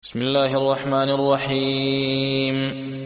بسم الله الرحمن الرحيم.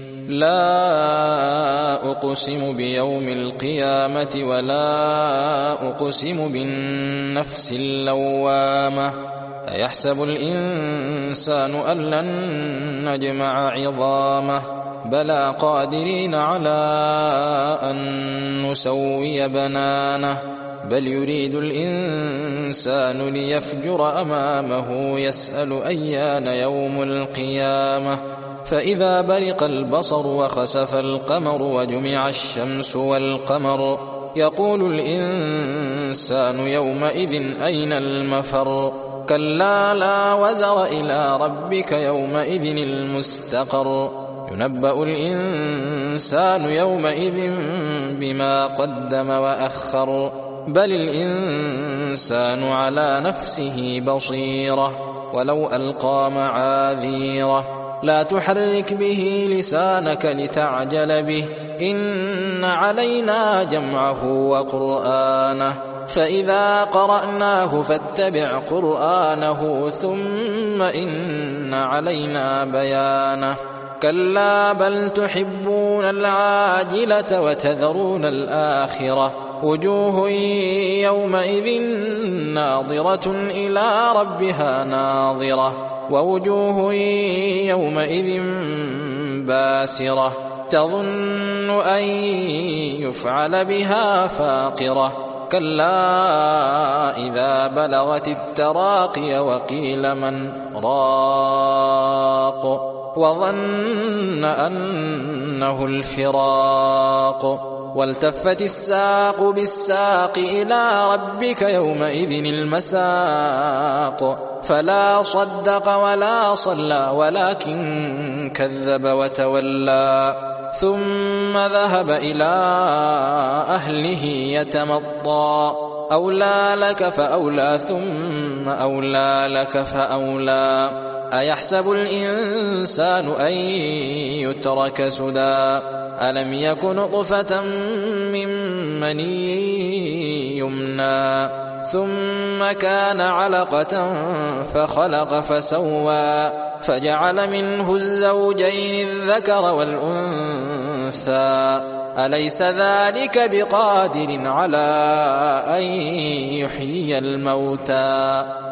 لا أقسم بيوم القيامة ولا أقسم بالنفس اللوامة أيحسب الإنسان أن لن نجمع عظامه بلى قادرين على أن نسوي بنانه بل يريد الإنسان ليفجر أمامه يسأل أيان يوم القيامة فإذا برق البصر وخسف القمر وجمع الشمس والقمر يقول الإنسان يومئذ أين المفر كلا لا وزر إلى ربك يومئذ المستقر ينبأ الإنسان يومئذ بما قدم وأخر بل الإنسان على نفسه بصيرة ولو ألقى معاذيره لا تحرك به لسانك لتعجل به إن علينا جمعه وقرآنه فإذا قرأناه فاتبع قرآنه ثم إن علينا بيانه كلا بل تحبون العاجلة وتذرون الآخرة وجوه يومئذ ناظرة إلى ربها ناظرة ووجوه يومئذ باسرة تظن أن يفعل بها فاقرة كلا إذا بلغت التراقي وقيل من راق وظن أنه الفراق والتفت الساق بالساق إلى ربك يومئذ المساق فلا صدق ولا صلى ولكن كذب وتولى ثم ذهب إلى أهله يتمطى أولى لك فأولى ثم أولى لك فأولى أيحسب الإنسان أن يترك سدى ألم يكن نطفة من مني يمنى ثم كان علقة فخلق فسوى فجعل منه الزوجين الذكر والأنثى أليس ذلك بقادر على أن يحيي الموتى